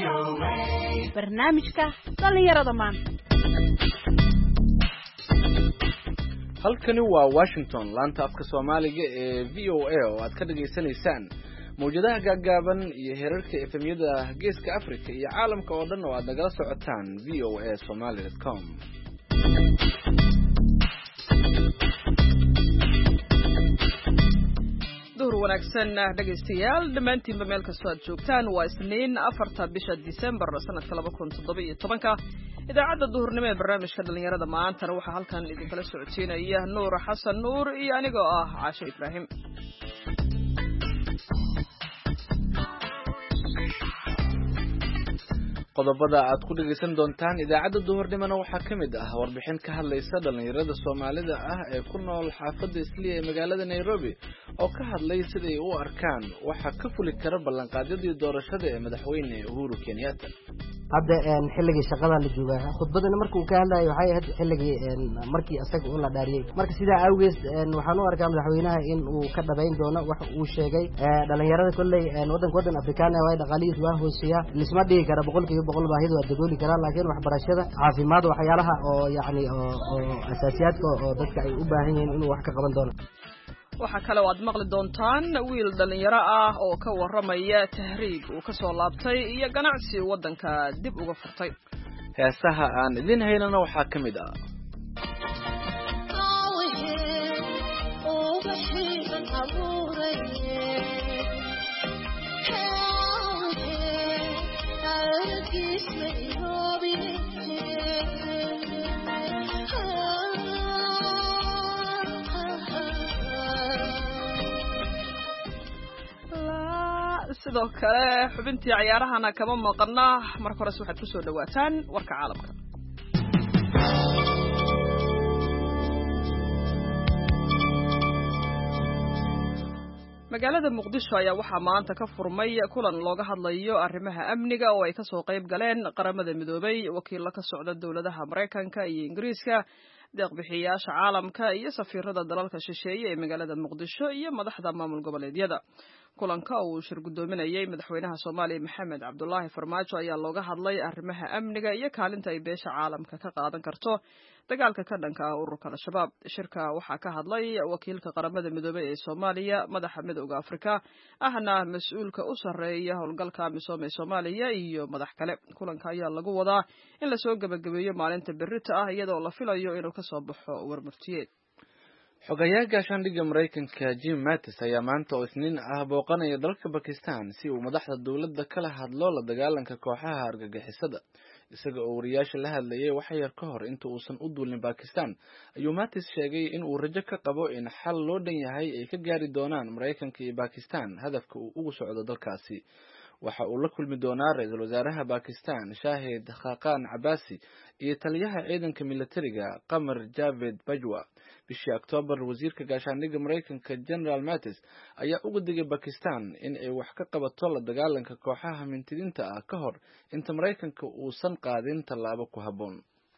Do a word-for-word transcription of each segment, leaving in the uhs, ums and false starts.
barnaamijka dhalinyarada maanta. halkani waa Washington, laanta afka Soomaaliga ee V O A oo aad ka dhageysanaysaan mawjadaha gaagaaban iyo heerarka F M-yada Geeska Afrika iyo caalamka oo dhan oo aad nagala socotaan v o a somali dot com. duhur wanaagsan dhageystayaal dhammaantiinba meel kastoo aad joogtaan waa isniin afarta bisha December sanadka laba kun toddoba iyo tobanka idaacadda duhurnimo ee barnaamijka dhalinyarada maantana waxaa halkan idinkala socodsiinaya Nuur Xasan Nuur iyo anigoo ah Caasho Ibraahim. qodobada aad ku dhageysan doontaan idaacadda duhurnimona waxaa ka mid ah warbixin ka hadlaysa dhalinyarada Soomaalida ah ee ku nool xaafadda Islii ee magaalada Nairobi oo ka hadlay sida ay u arkaan waxa ka fuli kara ballanqaadyadii doorashada ee madaxweyne Uhuru Kenyatta. hadda een xilligii shaqada la joogaa khudbadana markuu ka hadlayo waxay ahayd xilligii een markii asaga uu la dhaariyay marka sida awgees een waxaan u arkaa madaxweynaha in uu ka dhabayn doono wax uu sheegay ee dhalinyarada kulay een wadanka wadan Afrikaan ah way dhaqaalihiis waa hooseeya nisma dhigi kara boqolkiiba boqol baahida waa dabooli kara laakiin waxbarashada caafimaad waxyaalaha oo yacni oo asaasiyaadka oo dadka ay u baahan yihiin inuu wax ka qaban doono. waxa kale oo aad maqli doontaan wiil dhalinyaro ah oo ka waramaya tahriib uu ka soo laabtay iyo ganacsi wadanka dib uga furtay. heesaha aan idin haynana waxaa ka mid ah sidoo kale xubintii ciyaarahana kama maqna marka hore waxaad ku soo dhawaataan warka caalamka. magaalada Muqdisho ayaa waxaa maanta ka furmay kulan looga hadlayo arrimaha amniga oo ay ka soo qayb galeen qaramada midoobay wakiillo ka socda dawladaha Mareykanka iyo Ingiriiska deeq-bixiyayaasha caalamka iyo safiirada dalalka shisheeye ee magaalada Muqdisho iyo madaxda maamul goboleedyada. kulanka uu shir gudoominayay madaxweynaha Soomaaliya Maxamed Cabdullaahi Farmaajo ayaa looga hadlay arrimaha amniga iyo kaalinta ay beesha caalamka ka qaadan karto dagaalka ka dhanka ah ururka Al-Shabaab. shirka waxaa ka hadlay wakiilka qaramada midoobay ee Soomaaliya, madaxa midowga Afrika ahna mas'uulka u sarreeya howlgalka amisom ee Soomaaliya iyo madax kale. kulanka ayaa lagu wadaa in la soo gabagabeeyo maalinta berrito ah iyadoo la filayo inuu ka soo baxo warmurtiyeed. xogayaha gaashaandhigga Mareykanka Jim Mattis ayaa maanta oo isniin ah booqanaya dalka Pakistan si uu madaxda dawladda kala hadlo la dagaalanka kooxaha argagixisada. isaga oo wariyaasha la hadlayay wax yar ka hor inta uusan u duulin Pakistan ayuu Mattis sheegay in uu rajo ka qabo in xal loo dhan yahay ay ka gaari doonaan Mareykanka iyo Pakistan hadafka uu ugu socdo dalkaasi. waxa uu la kulmi doonaa ra'iisul wasaaraha Pakistan Shahid Khaqan Abbasi iyo taliyaha ciidanka militariga Qamar Javed Bajwa. bishii October wasiirka gaashaandhigga Mareykanka General Mattis ayaa ugu digay Pakistan in ay wax ka qabato la dagaalanka kooxaha mintidiinta ah ka hor inta Mareykanka uusan qaadin tallaabo ku habboon.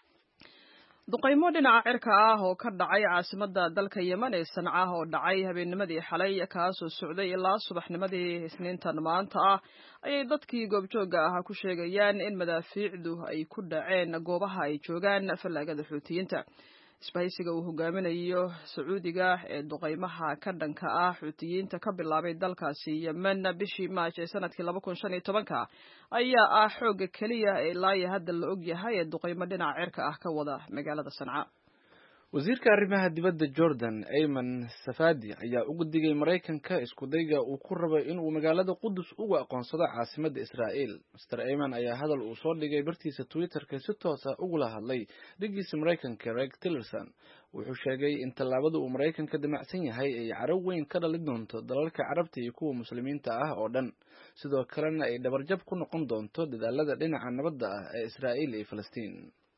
duqaymo dhinaca cirka ah oo ka dhacay caasimadda dalka Yemen ee Sanca oo dhacay habeennimadii xalay kaasoo socday ilaa subaxnimadii isniintan maanta ah ayay dadkii goobjooga ah ku sheegayaan in madaafiicdu ay ku dhaceen goobaha ay joogaan fallaagada Xuutiyiinta. isbahaysiga uu hogaaminayo Sacuudiga ee duqaymaha ka dhanka ah Xuutiyiinta ka bilaabay dalkaasi Yemen bishii Maash ee sanadkii laba kun shan iyo tobanka ayaa ah xooga kaliya ee ilaa hadda la og yahay ee duqaymo dhinaca cirka ah ka wada magaalada Sanca. wasiirka arrimaha dibadda Jordan Ayman Safadi ayaa ugu digay Mareykanka isku dayga uu ku rabo in uu magaalada Qudus ugu aqoonsado caasimadda Israa'iil. Mister Ayman ayaa hadal uu soo dhigay bartiisa Twitter-ka si toos ah ugu la hadlay dhigiisa Mareykanka Rex Tillerson. wuxuu sheegay in tallaabada uu Mareykanka damacsan yahay ay carab weyn ka dhalin doonto dalalka Carabta iyo kuwa Muslimiinta ah oo dhan, sidoo kalena ay dhabarjab ku noqon doonto dadaalada dhinaca nabadda ah ee Israa'iil iyo Falastiin.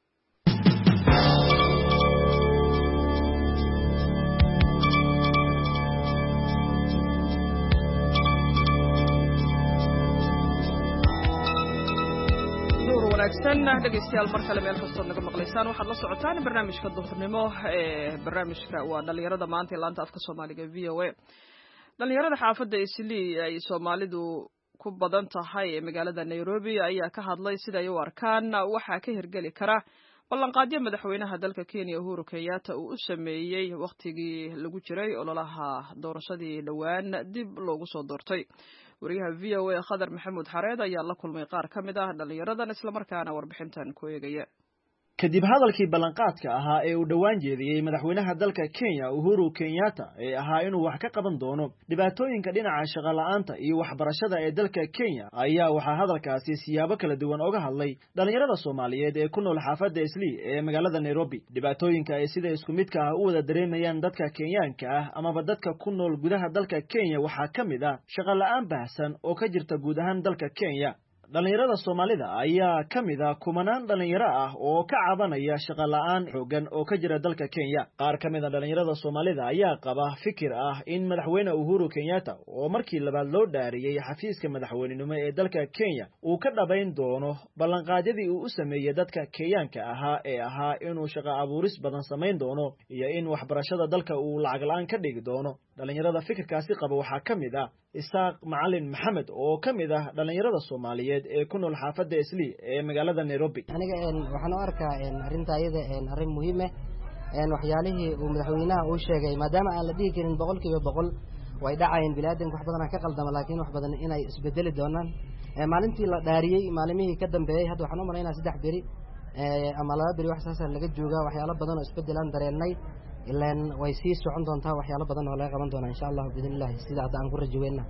wanaagsan dhageystayaal mar kale meel kastoo naga maqlaysaan waxaad la socotaan barnaamijka duhurnimo ee barnaamijka waa dhalinyarada maanta ee laanta afka Soomaaliga V O A. dhalinyarada xaafadda Islii ay Soomaalidu ku badan tahay ee magaalada Nairobi ayaa ka hadlay sida ay u arkaan waxa ka hirgeli kara ballanqaadyo madaxweynaha dalka Kenya Uhuru Kenyatta uu u sameeyay waqtigii lagu jiray ololaha doorashadii dhawaan dib loogu soo doortay. wariyaha V O A Khadar Maxamuud Xareed ayaa la kulmay qaar ka mid ah dhalinyaradan isla markaana warbixintan ku eegaya. kadib hadalkii ballanqaadka ahaa ee uu dhawaan jeediyey madaxweynaha dalka Kenya Uhuru Kenyatta ee ahaa inuu wax ka qaban doono dhibaatooyinka dhinaca shaqo la'aanta iyo waxbarashada ee dalka Kenya ayaa waxa hadalkaasi siyaabo kala duwan uga hadlay dhalinyarada Soomaaliyeed ee ku nool xaafadda Islii ee magaalada Nairobi. dhibaatooyinka ay sida isku midka ah u wada dareemayaan dadka Kenyaanka ah ama dadka ku nool gudaha dalka Kenya waxa kamid ah shaqo la'aan baahsan oo ka jirta guud ahaan dalka Kenya. dhalinyarada Soomaalida ayaa kamid ah kumanaan dhalinyaro ah oo ka cabanaya shaqo la'aan xooggan oo ka jira dalka Kenya. qaar kamid ah dhalinyarada Soomaalida ayaa qaba fikir ah in madaxweyne Uhuru Kenyatta oo markii labaad loo dhaariyay xafiiska madaxweynenimo ee dalka Kenya uu ka dhabayn doono ballanqaadyadii uu u sameeyay dadka Kenyaanka ahaa ee ahaa inuu shaqo abuuris badan sameyn doono iyo in waxbarashada dalka uu lacag la'aan ka dhigi doono. dhalinyarada fikirkaasi qaba waxaa kamid ah Isaaq Macalin Maxamed oo kamid ah dhalinyarada Soomaaliyeed ee ku nool xaafadda Islii ee magaalada Nairobi. aniga waxaan u arkaa arrinta ayada arrin muhiim ah een waxyaalihii uu madaxweynaha uu sheegay maadaama aan la dhihi karin boqolkiiba boqol way dhacayeen bilaadanka wax badan ka qaldama laakiin wax badan inay isbedeli doonaan maalintii la dhaariyay maalimihii ka dambeeyay hadda waxaan u maleynaa saddex beri ama laba beri wax saas laga joogaa waxyaalo badan oo isbedelaan dareennay ilaan way sii socon doontaa waxyaalo badan oo laga qaban doona insha Allah biidhnillah sida hadda aan ku rajayna.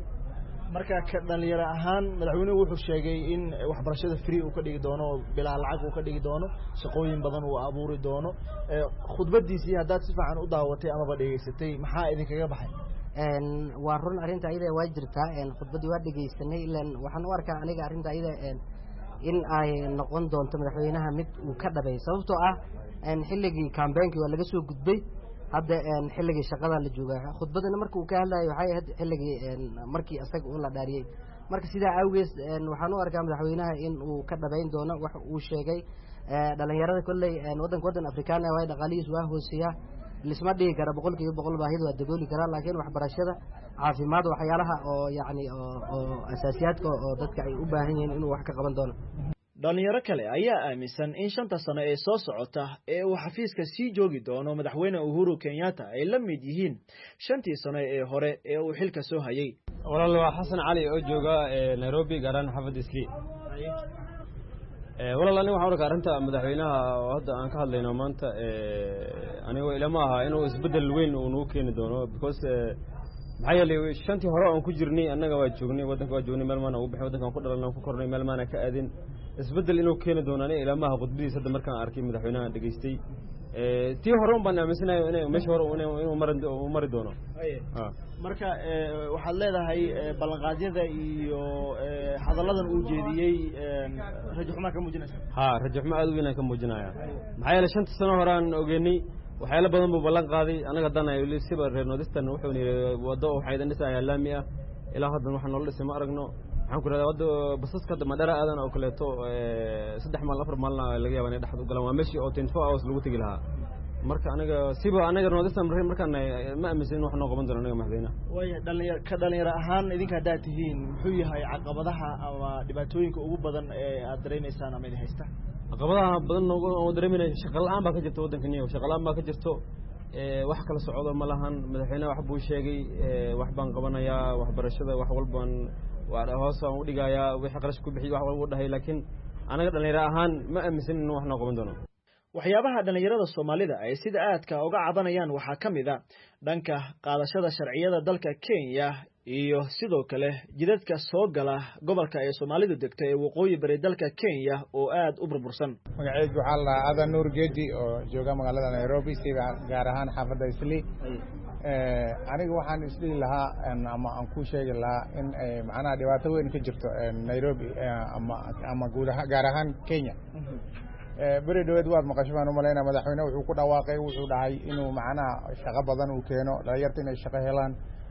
marka ka dhalinyaro ahaan madaxweynuhu wuxuu sheegay in waxbarashada free uu ka dhigi doono bilaa lacag uu ka dhigi doono shaqooyin badan uu abuuri doono. khudbadiisii haddaad si fiican u daawatay ama dhageysatay maxaa idinkaga baxay? een waa run arrinta ayada way jirtaa een khudbadii waa dhageysanay ilaan waxaan u arkaa aniga arrinta ayada een in ay noqon doonto madaxweynaha mid uu ka dhabay sababtoo ah een xilligii campaign-kii waa laga soo gudbay hadda een xilligii shaqada la joogaa. khudbadana markii uu ka hadlayo waxay ahayd xilligii een markii asaga uu la dhaariyay. marka sidaa awgees een waxaan u arkaa madaxweynaha in uu ka dhabayn doono wax uu sheegay. ee dhalinyarada kulley een wadanka wadan Afrikaan ah way dhaqaalihiis waa hooseeyaa lisma dhigi kara boqolkiiba boqol baahida waa dabooli karaa laakiin waxbarashada caafimaad waxyaalaha oo yacni oo asaasiyaadka oo dadka ay u baahan yihiin inuu wax ka qaban doono. dhalinyaro kale ayaa aaminsan in shanta sano ee soo socota ee uu xafiiska sii joogi doono madaxweyne Uhuru Kenyatta ay la mid yihiin shantii sano ee hore ee uu xilka soo hayay. walaal waa Xasan Cali oo jooga Nairobi garan xaafadda Islii. ee walaal aniga waxaan arkaa arrinta madaxweynaha oo hadda aan ka hadlayno maanta ee aniga ilama aha inuu isbedel weyn uu noo keeni doono because maxay yeelay shantii hore oo ku jirnay annaga waa joognay wadanka waa joognay meel maana u bixin wadanka ku dhalanay ku kornay meel maana ka aadin isbedel inuu keeni doono aniga ilama khudbadiisa hadda markaan arkay madaxweynaha dhageystay ee tii hore un baan aaminsanahay inay meesha hore inuu mari uu mari doono. marka waxaad leedahay ballanqaadyada iyo hadaladan uu jeediyay rajo xumaa ka muujinaysa? ha rajo xumaa aad u weyn ka muujinaya maxay yeelay shanta sano hore aan ogeynay waxyaalo badan buu ballan qaaday anaga dan ay siba reer Northeastern wuxuu yiri wado waxay idin dhisay laami ah ilaa hadda waxaan nolol dhisay ma aragno waxaan ku raadaa wado basaska madara aadan oo kaleeto saddex maalin afar maalin laga yaabaa inay dhaxad u galaan waa meeshii oo twenty four hours lagu tagi lahaa marka anaga siba anaga Northeastern markaan ma aaminsan wax noo qaban doono anaga madaxweynaha. way dhalinyaro ka dhalinyaro ahaan idinka haddaad tihiin muxuu yahay caqabadaha ama dhibaatooyinka ugu badan ee aad dareemaysaan ama idin haysta? caqabadaha badan oo dareeminay shaqo la'aan baa ka jirta wadankan iyo shaqo la'aan baa ka jirto ee wax kala socdo ma lahan madaxweynaha wax buu sheegay ee wax baan qabanayaa waxbarashada wax walbaan waa hoos aan u dhigayaa wixii qarash ku bixiyay wax walba u dhahay laakiin anaga dhalinyaro ahaan ma aaminsan in wax noo qaban doono. waxyaabaha dhalinyarada Soomaalida ay sida aadka uga cabanayaan waxaa kamid ah dhanka qaadashada sharciyada dalka Kenya iyo sidoo kale jidadka soo gala gobolka ay Soomaalidu degto ee waqooyi bari dalka Kenya oo aad u burbursan. magacaygu waxaa la Adan Nur Geedi oo jooga magaalada Nairobi sida gaar ahaan xaafadda Islii. ee aniga waxaan isdhihi lahaa ama aan ku sheegi lahaa in macnaha dhibaato weyn ka jirto Nairobi ama ama guud ahaan gaar ahaan Kenya. bari dhaweed waad maqashay baan u maleynaa madaxweyne wuxuu ku dhawaaqay wuxuu dhahay inuu macnaha shaqo badan uu keeno dhalinyarta inay shaqo helaan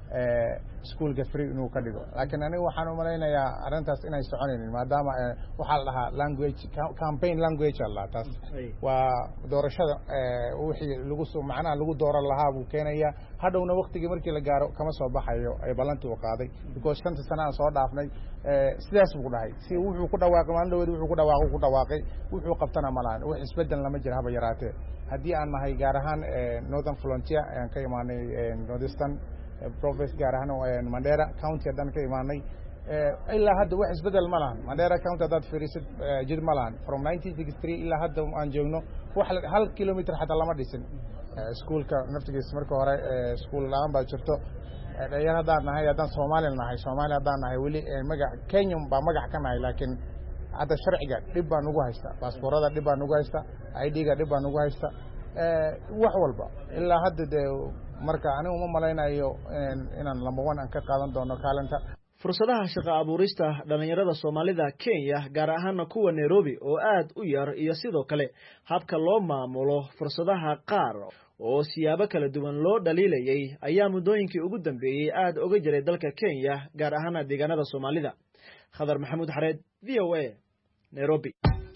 iskuolka free inuu ka dhigo laakiin aniga waxaan u malaynayaa arrintaas inay soconaynin maadaama waxaa la dhahaa language campaign language alla taas waa doorashada wixii lagu soo macnaha lagu dooran lahaa buu keenaya hadhowna waqtigii markii la gaaro kama soo baxayo ay ballantii u qaaday because shanta sano aan soo dhaafnay sidaas buu dhahay si wuxuu ku dhawaaqay maalin dhaweed wuxuu ku dhawaaqay ku dhawaaqay wuxuu qabtana ma lahan wax isbedel lama jira haba yaraatee haddii aan nahay gaar ahaan northern frontier ayaan ka imaanay northeastern province gaar ahaan Mandera county haddaan ka imaanay ilaa hadda wax isbedel ma lahan Mandera county haddaad fiirisid jid ma lahan from nineteen sixty-three ilaa hadda aan joogno wax hal kilometer xataa lama dhisin iskuolka naftigiisa marka hore iskuol la-aan baa jirto dhalinyar haddaan nahay haddaan Soomaali nahay Soomaali haddaan nahay weli magac Kenya baa magac ka nahay laakiin hadda sharciga dhib baa nagu haysta baasaboorada dhib baa nagu haysta I D-ga dhib baa nagu haysta wax walba ilaa hadda de marka anigu ma malaynayo inaan number one aan ka qaadan doono kaalinta fursadaha shaqo abuurista dhalinyarada Soomaalida Kenya gaar ahaan kuwa Nairobi oo aad u yar iyo sidoo kale habka loo maamulo fursadaha qaar oo siyaabo kala duwan loo dhaliilayay ayaa muddooyinkii ugu dambeeyay aad uga jiray dalka Kenya gaar ahaan deegaanada Soomaalida Khadar Maxamuud Xareed V O A Nairobi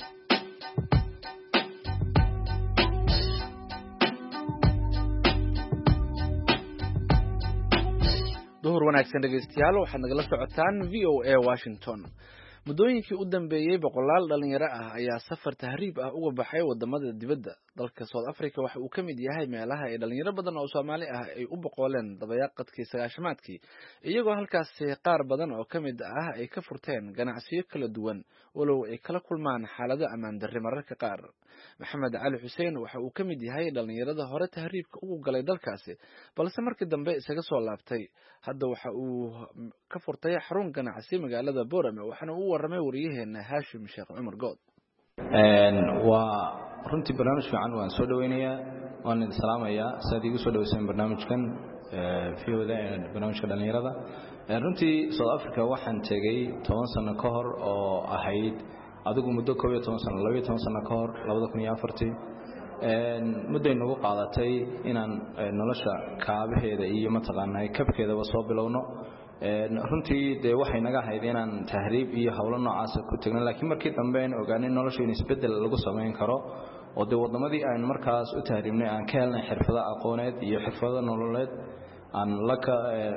duhur wanaagsan dhegeystayaal waxaad nagala socotaan V O A Washington muddooyinkii u dambeeyay boqolaal dhalinyaro ah ayaa safar tahriib ah uga baxay wadamada dibadda dalka South Africa waxa uu ka mid yahay meelaha ay dhalinyaro badan oo Soomaali ah ay u boqoleen dabayaaqadkii sagaashamaadkii iyagoo halkaas qaar badan oo ka mid ah ay ka furteen ganacsiyo kala duwan walow ay kala kulmaan xaalado ammaan darro mararka qaar Maxamed Cali Xuseen waxa uu ka mid yahay dhalinyarada hore tahriibka ugu galay dalkaasi balse markii dambe isaga soo laabtay hadda waxa uu ka furtay xarun ganacsi magaalada Boorame waxaana uu waramay wariyaheena Hashim Sheekh Cumar Good een waa runtii barnaamij fiican waan soo dhaweynayaa waan idin salaamayaa saad igu soo dhaweyseen barnaamijkan ee fiyoda ee barnaamijka dhalinyarada runtii South Africa waxaan tagay toban sano ka hor oo ahayd adigu muddo koob iyo toban sano laba iyo toban sano ka hor laba kun iyo afar een muddo inagu qaadatay inaan nolosha kaabaheeda iyo mataqaanay kabkeedaba soo bilowno een runtii de waxay naga ahayd inaan tahriib iyo hawlo noocaas ku tagno laakiin markii dambe aan ogaanay nolosha in isbedel lagu sameyn karo oo de wadamadii aan markaas u tahriibnay aan ka helnay xirfado aqooneed iyo xirfado nololeed aan la ka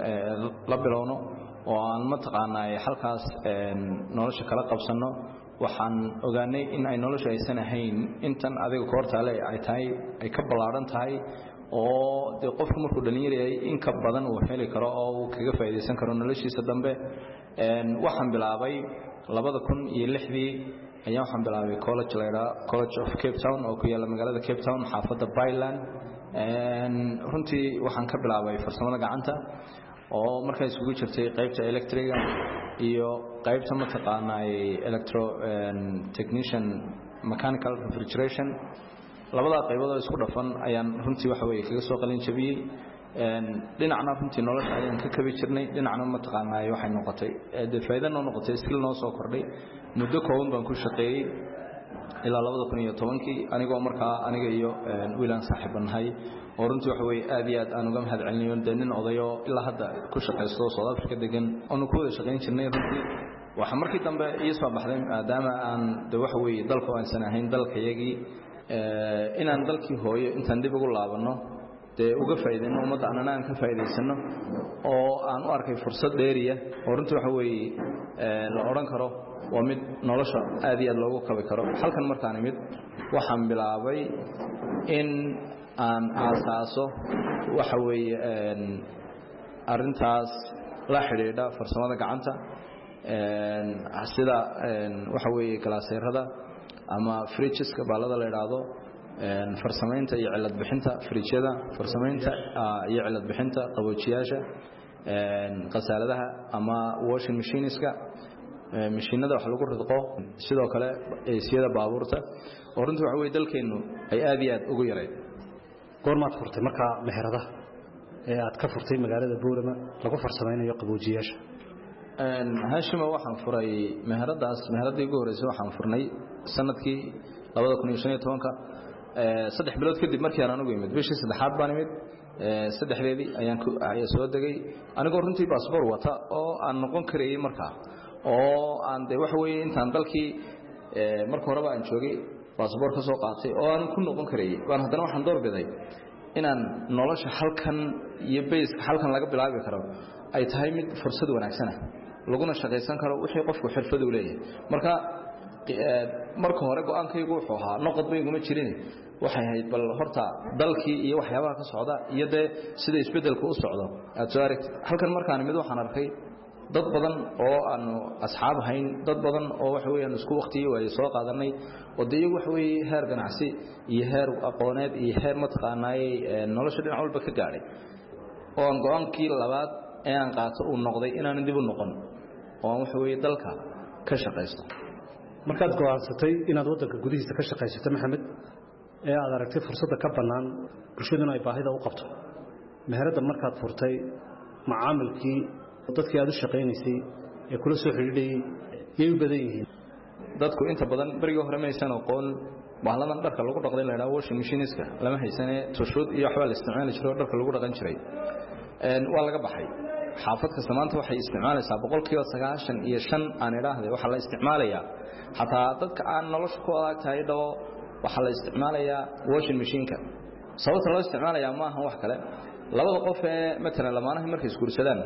la bilowno oo aan mataqaanay halkaas een nolosha kala qabsano waxaan ogaanay in ay nolosha aysan ahayn intan adiga koortaale ay tahay ay ka balaaran tahay oo de qofku markuu dhalinyaro yahay in ka badan uu heli karo oo uu kaga faa'iideysan karo noloshiisa dambe een waxaan bilaabay laba kun iyo lix ayaa waxaan bilaabay college leeyahay College of Cape Town oo ku yaala magaalada Cape Town xaafadda Byland een runtii waxaan ka bilaabay farsamada gacanta oo markay isugu jirtay qaybta electriga iyo qaybta mataqaanay electro technician mechanical refrigeration labada qaybood oo isku dhafan ayaan runtii waxa weeye kaga soo qalin jabiyay een dhinacna runtii nolosha ayaan ka kabi jirnay dhinacna mataqaanay waxay noqotay ee faa'iido noo noqotay skill noo soo kordhay muddo kooban baan ku shaqeeyay ilaa laba kun iyo toban anigoo markaa aniga iyo wiilan saaxiibanahay oo runtii waxa weeye aad iyo aad aan uga mahad celinayo nin odayo ilaa hadda ku shaqeysto South Africa degan oo ku wada shaqeyn jirnay runtii waxa markii dambe ii soo baxday maadaama aan de waxa weeye dalka aan sanahayn dalkayagii ee inaan dalkii hooyo intaan dib ugu laabano de uga faa'iideyno ummadda aan ka faa'iideysano oo aan u arkay fursad dheeriya oo runtii waxa weeye ee la oran karo waa mid nolosha aad iyo aad loogu kabi karo halkan markaan imid waxaan bilaabay in aan aasaaso waxa weeye een arintaas la xiriirda farsamada gacanta een sida een waxa weeye galaaseerada ama fridgeska baalada la yiraahdo een farsamaynta iyo cilad bixinta fridgeada farsamaynta iyo cilad bixinta qaboojiyaasha een qasaaladaha ama washing machineska mashiinada wax lagu ridqo sidoo kale eesiyada baabuurta oo runtii waxa weeye dalkeenu ay aad iyo aad ugu yaray goormaad furtay marka meheradaha ee aad ka furtay magaalada Boorama lagu farsamaynayo qaboojiyaasha een Hashima waxaan furay meheradaas meheradii ugu horeysay waxaan furnay sanadkii laba kun iyo shan iyo toban ee saddex bilood kadib markii aan ugu imid bishii saddexaad baan imid saddexdeedii ayaan ku ayaa soo degay anigoo runtii passport wata oo aan noqon karayay markaa oo aan de wax weeye intaan dalkii marka horeba aan joogay passport ka soo qaatay oo aan ku noqon karayay waan haddana waxaan doorbiday inaan nolosha halkan iyo base halkan laga bilaabi karo ay tahay mid fursad wanaagsan ah laguna shaqaysan karo wixii qofku xirfad u leeyahay marka marka hore go'aankaygu wuxuu ahaa noqod bayguma jirin waxay ahayd bal horta dalkii iyo waxyaabaha ka socda iyo de sida isbedelku u socdo aad soo aragtid halkan markaan mid waxaan arkay dad badan oo aan asxaab hayn dad badan oo wax weeyaan isku waqtiyo way soo qaadanay oo de wax weey heer ganacsi iyo heer aqooneed iyo heer matqaanay nolosha dhinac walba ka gaaray oo aan go'aankii labaad ee aan qaato uu noqday inaan dib u noqon oo wax weey dalka ka shaqeysto markaad go'aansatay inaad wadanka gudihiisa ka shaqeysato maxamed ee aad aragtay fursadda ka banaan bulshaduna ay baahida u qabto meherada markaad furtay macaamilkii dadkii aad u shaqeynaysay ee kula soo xiriirayay yay u badan yihiin dadku inta badan bariga hore ma aysan aqoon bahladan dharka lagu dhaqday la yiraahdo washing machine-iska lama haysanee tushud iyo waxba la isticmaali jiray dharka lagu dhaqan jiray een waa laga baxay xaafad kasta maanta waxay isticmaalaysaa boqolkiiba sagaashan iyo shan aan idhaahday waxa la isticmaalayaa xataa dadka aan nolosha ku adag tahay dhaw waxa la isticmaalayaa washing machine-ka sababta loo isticmaalayaa ma aha wax kale labada qof ee mesela lamaanaha markay iskuursadaan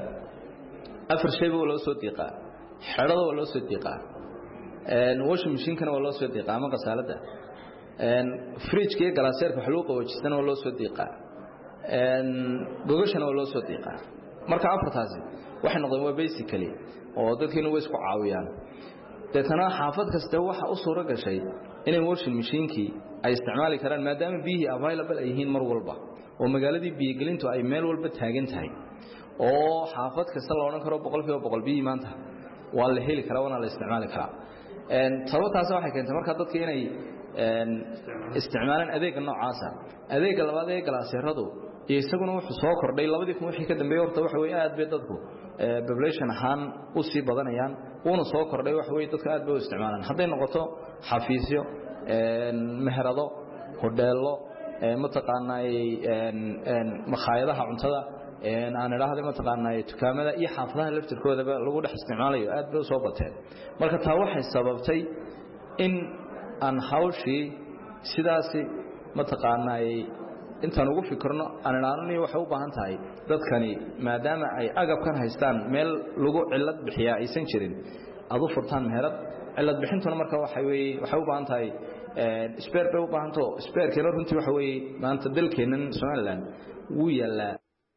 afar shay baa loo soo diiqaa xirada waa loo soo diiqaa een washing machine-kana waa loo soo diiqaa ama qasaalada een fridge-ka iyo galaaseerka waxa loo qaboojisana waa loo soo diiqaa een gogashana waa loo soo diiqaa marka afartaasi waxay noqdeen waa basically oo dadkiina way isku caawiyaan dadana xaafad kasta waxa u suura gashay inay washing machine-kii ay isticmaali karaan maadaama biyihii available ay yihiin mar walba oo magaaladii biyo gelintu ay meel walba taagan tahay oo xaafad kasta la oran karo boqolkiiba boqol biyo maanta waa la heli karaa wana la isticmaali karaa een sababtaas waxay keentay marka dadka inay een isticmaalaan adeega noocaas ah adeega labaad ee galaaseeradu iyo isaguna wuxuu soo kordhay labadii kun wixii ka dambeeyay horta waxa weey aad bay dadku population ahaan u sii badanayaan uuna soo kordhay waxa weey dadka aad bay u isticmaalaan haday noqoto xafiisyo een meherado hoteelo ee mataqaanay een een makhaayadaha cuntada een aan ilaahday mataqaanay dukaamada iyo xaafadaha laftirkoodaba lagu dhex isticmaalayo aad bay soo bateen marka taa waxay sababtay in aan hawshii sidaasi mataqaanay intaan ugu fikirno aan ilaanay waxa u baahan tahay dadkani maadaama ay agabkan haystaan meel lagu cilad bixiya aysan jirin adu furtaan meherad cilad bixintuna marka waxa weey waxa u baahan tahay ee spare bay u baahan to spare keena runtii waxa weey maanta dalkeenan Soomaaliland wuu yaalaa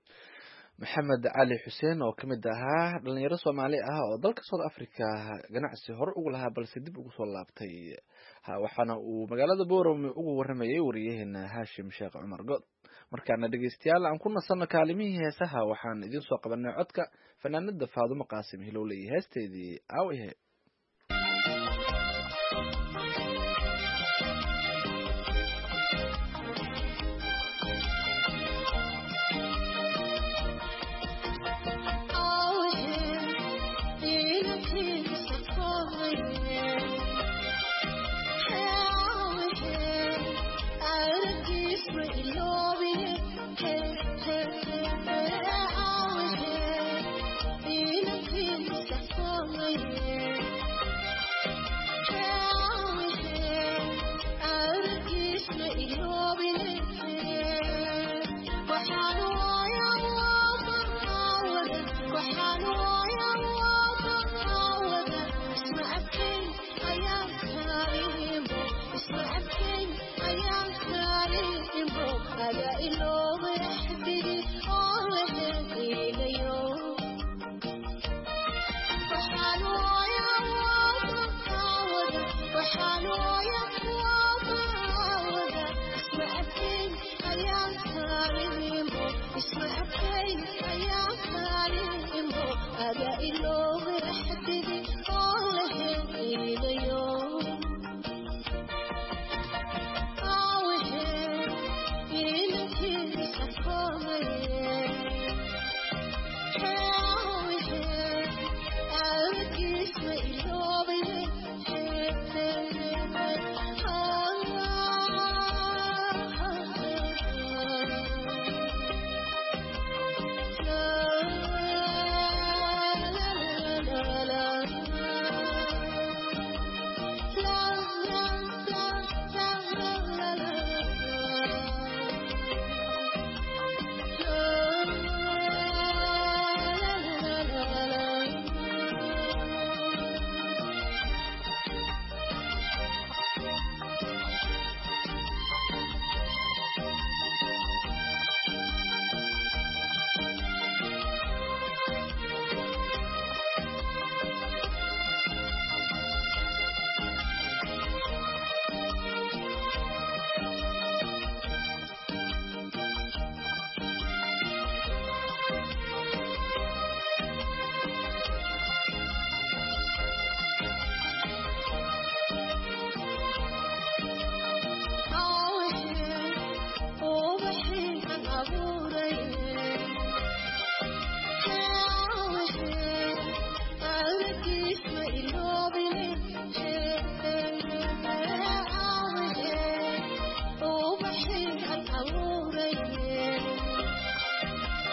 maxamed cali xuseen oo kamid ahaa dhalinyaro Soomaali ah oo dalka South Africa ganacsi hor ugu lahaa balse dib ugu soo laabtay waxaana uu magaalada Boorame ugu waramayay wariyaheena Hashim Sheekh Umar God markaana dhageystayaal aan ku nasano kaalimihii heesaha waxaan idin soo qabanay codka fanaanada Faadumo Qaasim Hilowle heesteedii aawihe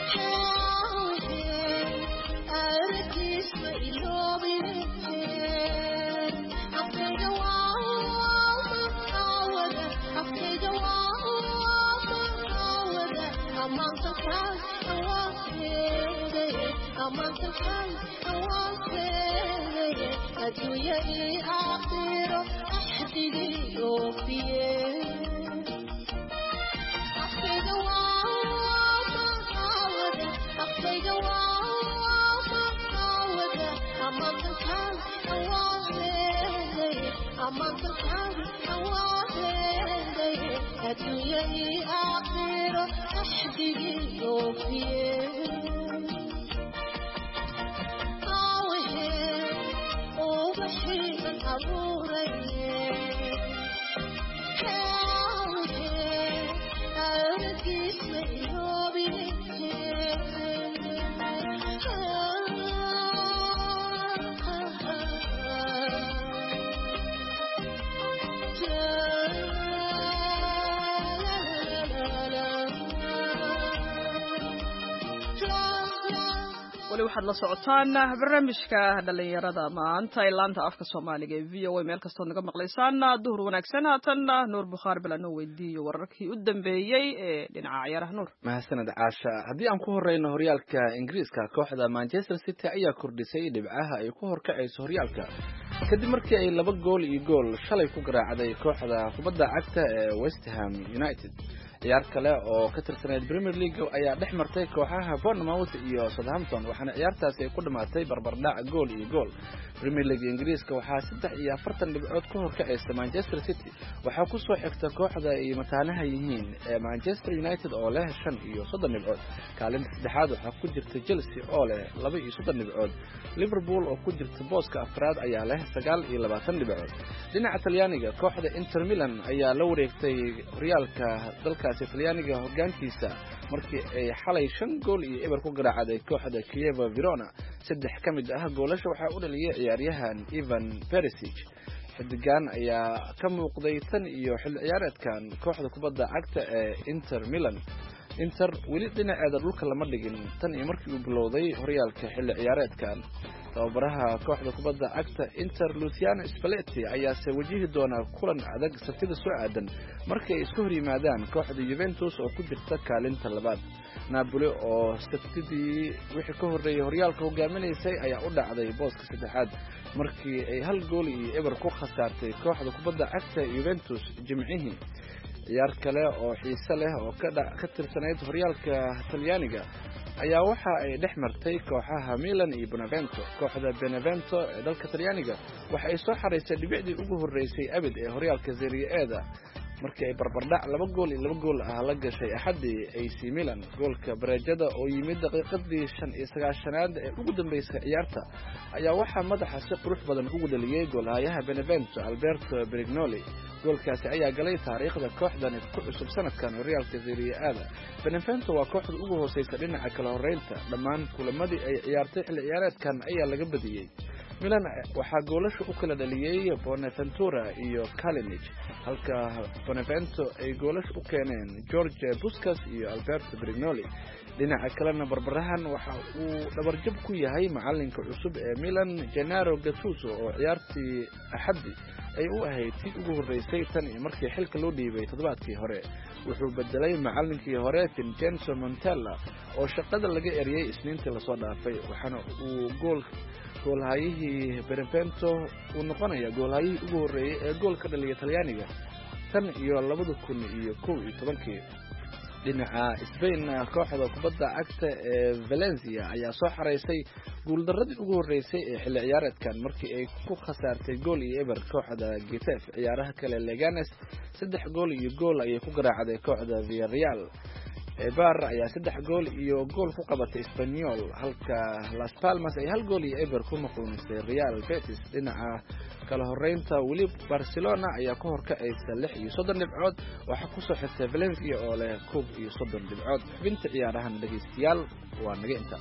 waxaad la socotaan barnaamijka dhalinyarada maanta ee laanta afka Soomaaliga ee V O A meel kastoo naga maqlaysaan duhur wanaagsan haatan Nuur Bukhari balano weydiiyo wararkii u dambeeyay ee dhinaca ciyaaraha Nuur mahadsanid Caasha haddii aan ku horeyno horyaalka Ingiriiska kooxda Manchester City ayaa kordhisay dhibcaha ay ku horkacayso horyaalka kadib markii ay laba gool iyo gool shalay ku garaacday kooxda kubadda cagta ee West Ham United ciyaar kale oo ka tirsaneyd Premier League ayaa dhex martay kooxaha Bournemouth iyo Southampton waxaana ciyaartaasi ay ku dhamaatay barbardhac gool iyo gool Premier League Ingiriiska waxaa saddex iyo afartan dhibcood ku horkacaysa Manchester City waxaa ku soo xigta kooxda ay mataanaha yihiin ee Manchester United oo leh shan iyo soddon dhibcood kaalinta saddexaad waxaa ku jirta Chelsea oo leh laba iyo soddon dhibcood Liverpool oo ku jirta booska afraad ayaa leh sagaal iyo labaatan dhibcood dhinaca Talyaaniga kooxda Inter Milan ayaa la wareegtay horyaalka dalka Talyaaniga hoggaankiisa markii ay xalay shan gool iyo eber ku garaacday kooxda Chievo Verona saddex kamid ah goolasha waxa uu dhaliyay ciyaaryahan Ivan Perisic xidigan ayaa ka muuqday tan iyo xil ciyaareedkan kooxda kubadda cagta ee Inter Milan Inter weli dhinaceeda dhulka lama dhigin tan iyo markii uu bilowday horyaalka xil ciyaareedkan tababaraha kooxda kubadda cagta Inter Luciano Spalletti ayaa se wajihi doona kulan adag sabtida soo aadan markay ay isku hor yimaadaan kooxda Juventus oo ku jirta kaalinta labaad Napoli oo sabtidii wixii ka horeeyay horyaalka hogaaminaysay ayaa u dhacday booska saddexaad markii ay hal gool iyo eber ku khasaartay kooxda kubadda cagta Juventus jimcihii ciyaar kale oo xiiso leh oo ka tirsaneyd horyaalka Talyaaniga ayaa waxa ay dhex martay kooxaha Milan iyo Benevento kooxda Benevento ee dalka Talyaaniga waxa ay soo xareysay dhibicdii ugu horeysay abid ee horyaalka Serie A markii ay barbardhac laba gool iyo laba gool ah la gashay axadii A C Milan goolka bareejada oo yimid daqiiqadii shan iyo sagaashanaad ee ugu dambeysay ciyaarta ayaa waxa madaxa si qurux badan ugu dhaliyay goolhayaha Benevento Alberto Brignoli goolkaasi ayaa galay taariikhda kooxdan ku cusub sanadkan horyaalka Serie A Benevento waa kooxda ugu hooseysa dhinaca kala horeynta dhammaan kulamadii ay ciyaartay xilli ciyaareedkan ayaa laga badiyay Milan waxa goolasha u kala dhaliyay Bonaventura iyo Kalinic halka Benevento ay goolasha u keeneen George Busquets iyo Alberto Brignoli dhinaca kalena barbarahan waxa uu dhabarjab ku yahay macalinka cusub ee Milan Gennaro Gattuso oo ciyaartii axadii ay u ahayd tii ugu horeysay tan iyo markii xilka loo dhiibay toddobaadkii hore wuxuu bedelay macallinkii hore Vincenzo Montella oo shaqada laga eriyay isniintii la soo dhaafay waxaana uu gool goolhayihii Benevento uu noqonayaa goolhayihii ugu horeeyay ee gool ka dhaliyay Talyaaniga tan iyo labada kun iyo kow iyo tobankii dhinaca Spain kooxda kubadda cagta ee Valencia ayaa soo xareysay guuldaradii ugu horeysay ee xilli ciyaareedkan markii ay ku khasaartay gool iyo eber kooxda Getafe ciyaaraha kale Leganes saddex gool iyo gool ayay ku garaacday kooxda Villarreal Eibar ayaa saddex gool iyo gool ku qabatay Espanyol halka Las Palmas ay hal gool iyo eber ku maqluunisay Real Betis dhinaca kala horeynta weli Barcelona ayaa ka horkacaysa lix iyo soddon dhibcood waxa ku soo xigtay Valencia oo leh koob iyo soddon dhibcood xubinta ciyaarahan dhageystayaal waa naga inta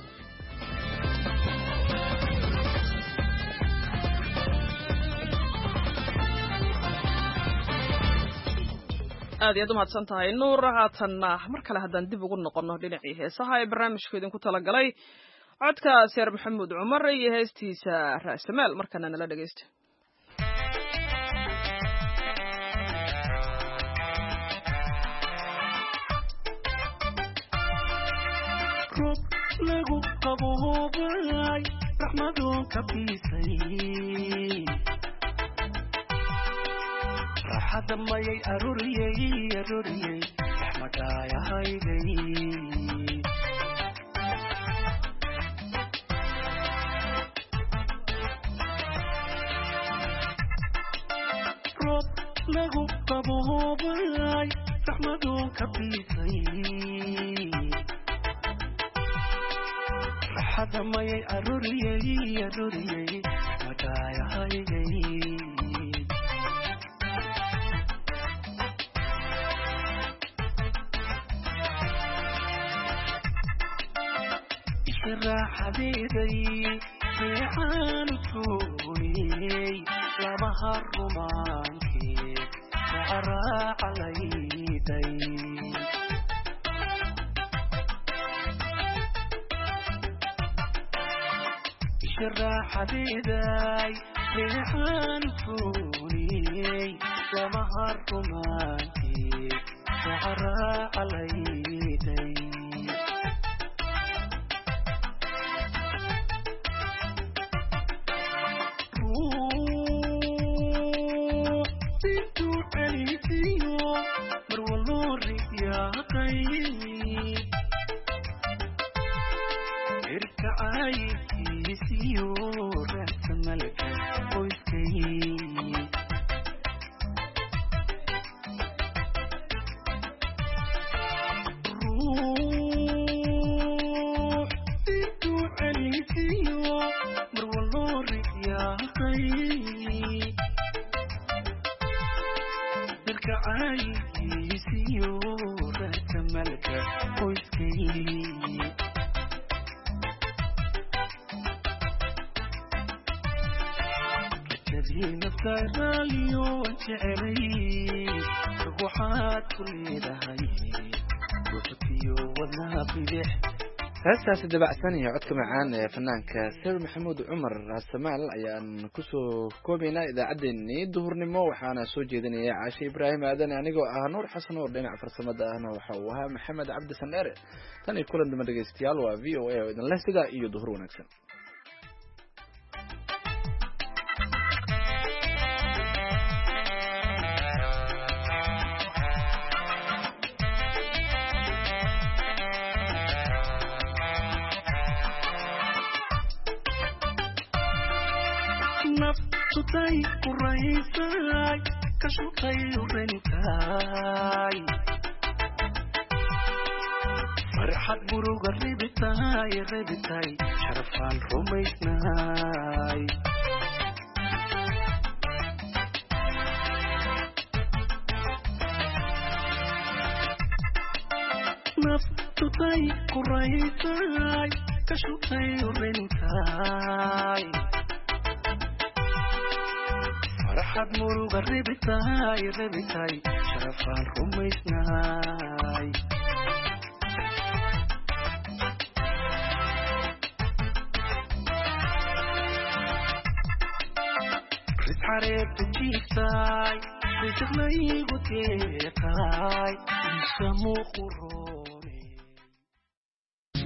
aad iyo aad u mahadsan tahay nuur haatanna mar kale haddaan dib ugu noqonno dhinacii heesaha ee barnaamijku idinku talagalay codka seer maxamuud cumar iyo heestiisa raasamaal markana nala dhegeysta roob lagu qaboobay raxmadoon ka biisay raxada mayay aruriyey aruriyey raxmadaayahayday roob lagu qaboobay raxmadoon ka biisay raxada mayay aruriyey aruriyey raxmadaayahayday راحبيدي ريحان توني لما الرومانكي سعرا عليدي راحبيدي ريحان توني لما الرومانكي سعرا عليدي heestaasi dabacsan iyo codka macaan ee fanaanka seer maxamuud cumar raasamaal ayaan kusoo koobaynaa idaacaddeenii duhurnimo waxaana soo jeedinaya caashe ibraahim aadan anigoo ah nuur xasan oo dhinaca farsamada ahna waxa uu ahaa maxamed cabdi sandheere tan iyo kulan damba dhegeystayaal waa v o a oo idin leh sidaa iyo duhur wanaagsan nafsutay ku raysay ka shaqay rentay farxad muruga ribitay ribitay sharafan rumaysnay nafsutay ku raysay ka shaqay rentay فرحت مروق الربتاي الربتاي شرفان رميسناي ريس حريب تجيفتاي ريس غلي قتيقاي يسمو خروج